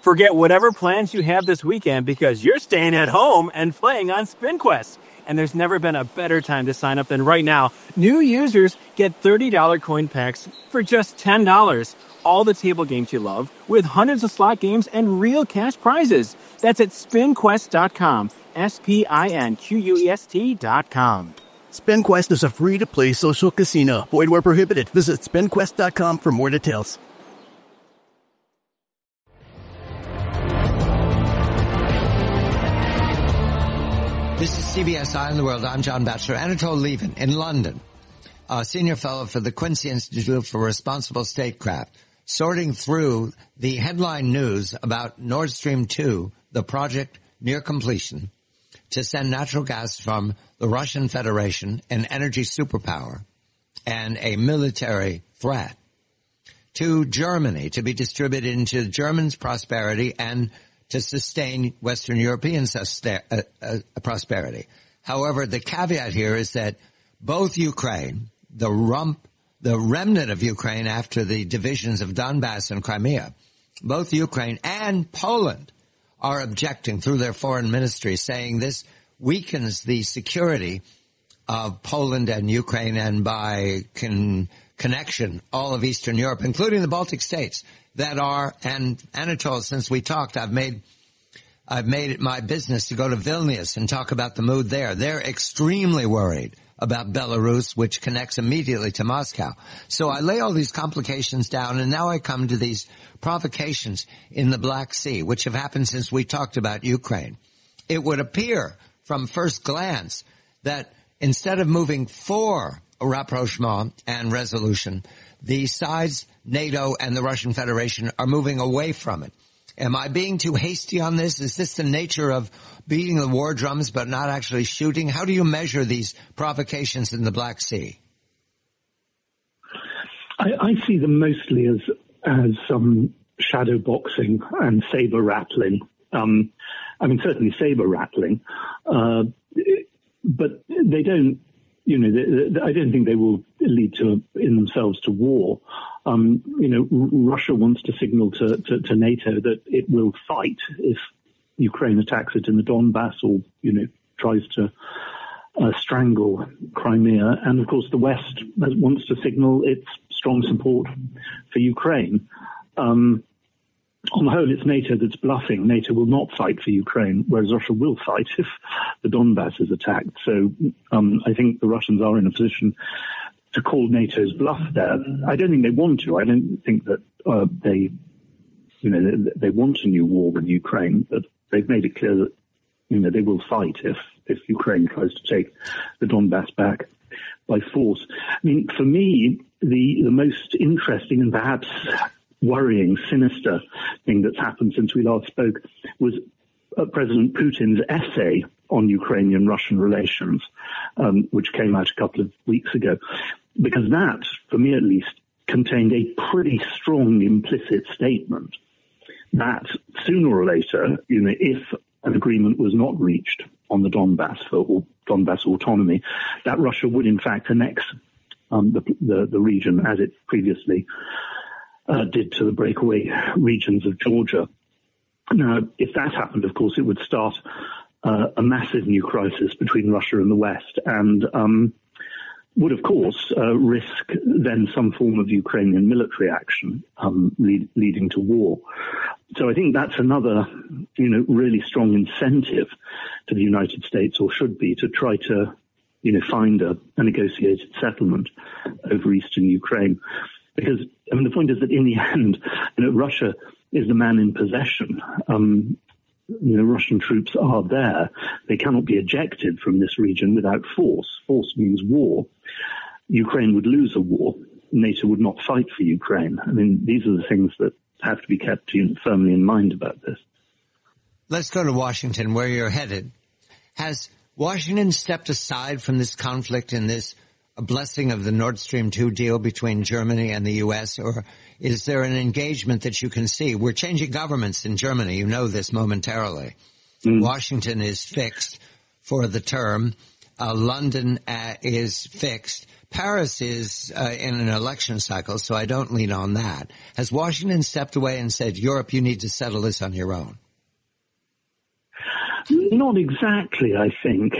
Forget whatever plans you have this weekend because you're staying at home and playing on SpinQuest. And there's never been a better time to sign up than right now. New users get $30 coin packs for just $10. All the table games you love with hundreds of slot games and real cash prizes. That's at spinquest.com. SPINQUEST.com. SpinQuest is a free-to-play social casino. Void where prohibited. Visit spinquest.com for more details. This is CBS Eye on the World. I'm John Batchelor. Anatole Lieven in London, a senior fellow for the Quincy Institute for Responsible Statecraft, sorting through the headline news about Nord Stream 2, the project near completion, to send natural gas from the Russian Federation, an energy superpower and a military threat, to Germany to be distributed into Germans' prosperity and to sustain Western European prosperity. However, the caveat here is that both Ukraine, the remnant of Ukraine after the divisions of Donbass and Crimea, both Ukraine and Poland are objecting through their foreign ministry, saying this weakens the security of Poland and Ukraine and by connection all of Eastern Europe, including the Baltic states that are, and Anatole, since we talked, I've made it my business to go to Vilnius and talk about the mood there. They're extremely worried about Belarus, which connects immediately to Moscow. So I lay all these complications down, and now I come to these provocations in the Black Sea, which have happened since we talked about Ukraine. It would appear from first glance that instead of moving for a rapprochement and resolution, the sides, NATO and the Russian Federation, are moving away from it. Am I being too hasty on this? Is this the nature of beating the war drums but not actually shooting? How do you measure these provocations in the Black Sea? I see them mostly as some shadow boxing and saber rattling. Certainly saber rattling, but they don't. I don't think they will lead in themselves to war. Russia wants to signal to NATO that it will fight if Ukraine attacks it in the Donbass or, tries to strangle Crimea. And of course, the West wants to signal its strong support for Ukraine. On the whole, it's NATO that's bluffing. NATO will not fight for Ukraine, whereas Russia will fight if the Donbass is attacked. So I think the Russians are in a position to call NATO's bluff there. I don't think they want to. I don't think that they want a new war with Ukraine, but they've made it clear that they will fight if Ukraine tries to take the Donbass back by force. For me, the most interesting and perhaps worrying, sinister thing that's happened since we last spoke was President Putin's essay on Ukrainian-Russian relations, which came out a couple of weeks ago, because that, for me at least, contained a pretty strong implicit statement that sooner or later, if an agreement was not reached on the Donbass for Donbass autonomy, that Russia would in fact annex the region as it previously did to the breakaway regions of Georgia. Now, if that happened, of course, it would start a massive new crisis between Russia and the West and would, of course, risk then some form of Ukrainian military action leading to war. So I think that's another, really strong incentive to the United States, or should be, to try to, find a negotiated settlement over eastern Ukraine. Because, the point is that in the end, Russia is the man in possession. Russian troops are there. They cannot be ejected from this region without force. Force means war. Ukraine would lose a war. NATO would not fight for Ukraine. These are the things that have to be kept firmly in mind about this. Let's go to Washington, where you're headed. Has Washington stepped aside from this conflict in this blessing of the Nord Stream 2 deal between Germany and the U.S., or is there an engagement that you can see? We're changing governments in Germany. You know this momentarily. Washington is fixed for the term. London is fixed. Paris is in an election cycle, so I don't lean on that. Has Washington stepped away and said, Europe, you need to settle this on your own? Not exactly, I think.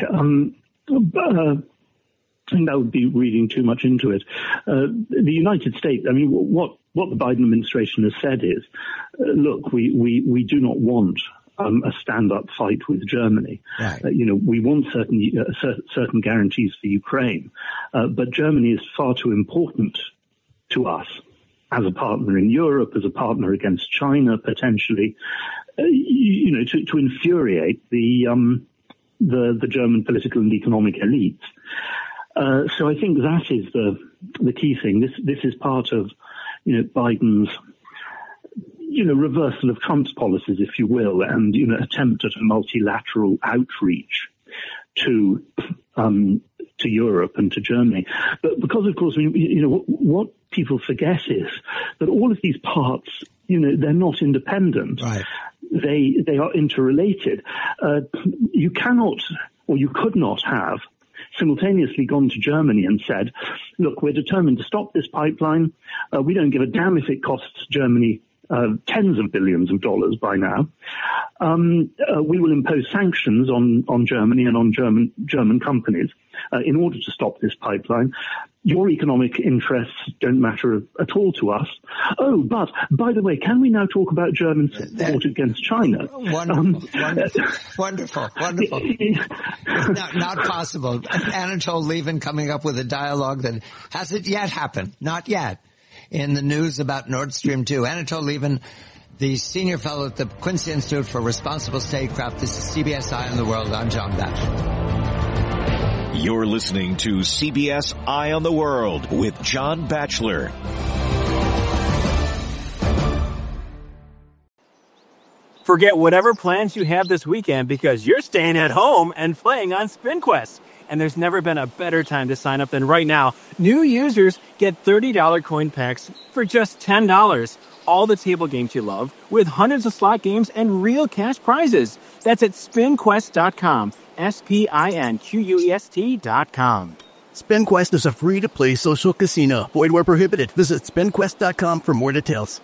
And that would be reading too much into it. The United States, I mean, what the Biden administration has said is, look, we do not want a stand-up fight with Germany. Right. We want certain guarantees for Ukraine, but Germany is far too important to us as a partner in Europe, as a partner against China, potentially, to infuriate the German political and economic elites. So I think that is the key thing. This is part of, Biden's, reversal of Trump's policies, if you will, and, attempt at a multilateral outreach to Europe and to Germany. But because, of course, what people forget is that all of these parts, they're not independent. Right. They are interrelated. You cannot, or you could not have, simultaneously gone to Germany and said, look, we're determined to stop this pipeline. We don't give a damn if it costs Germany tens of billions of dollars by now. We will impose sanctions on Germany and on German companies in order to stop this pipeline. Your economic interests don't matter at all to us. Oh, but by the way, can we now talk about German support against China? Wonderful. Not possible. Anatol Lieven coming up with a dialogue that hasn't yet happened. Not yet. In the news about Nord Stream 2. Anatol Lieven, the senior fellow at the Quincy Institute for Responsible Statecraft. This is CBS Eye on the World. I'm John Batchelor. You're listening to CBS Eye on the World with John Batchelor. Forget whatever plans you have this weekend because you're staying at home and playing on SpinQuest. And there's never been a better time to sign up than right now. New users get $30 coin packs for just $10. All the table games you love with hundreds of slot games and real cash prizes. That's at SpinQuest.com. SpinQuest.com. SpinQuest is a free-to-play social casino. Void where prohibited. Visit SpinQuest.com for more details.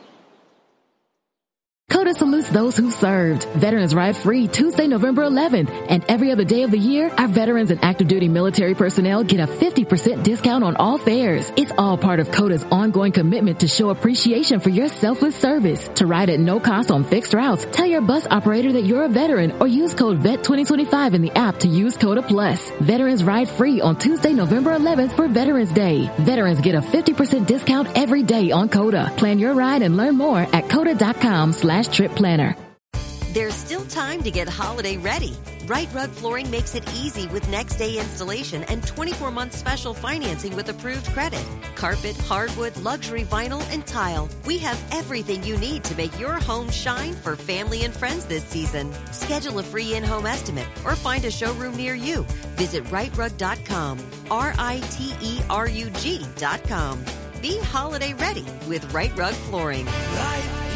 CODA salutes those who served. Veterans Ride Free Tuesday, November 11th. And every other day of the year, our veterans and active duty military personnel get a 50% discount on all fares. It's all part of CODA's ongoing commitment to show appreciation for your selfless service. To ride at no cost on fixed routes, tell your bus operator that you're a veteran or use code VET2025 in the app to use CODA Plus. Veterans Ride Free on Tuesday, November 11th for Veterans Day. Veterans get a 50% discount every day on CODA. Plan your ride and learn more at CODA.com/trip planner. There's still time to get holiday ready. Right Rug Flooring makes it easy with next day installation and 24-month special financing with approved credit. Carpet, hardwood, luxury vinyl, and tile. We have everything you need to make your home shine for family and friends this season. Schedule a free in-home estimate or find a showroom near you. Visit rightrug.com. RITERUG.com. Be holiday ready with Right Rug Flooring. Right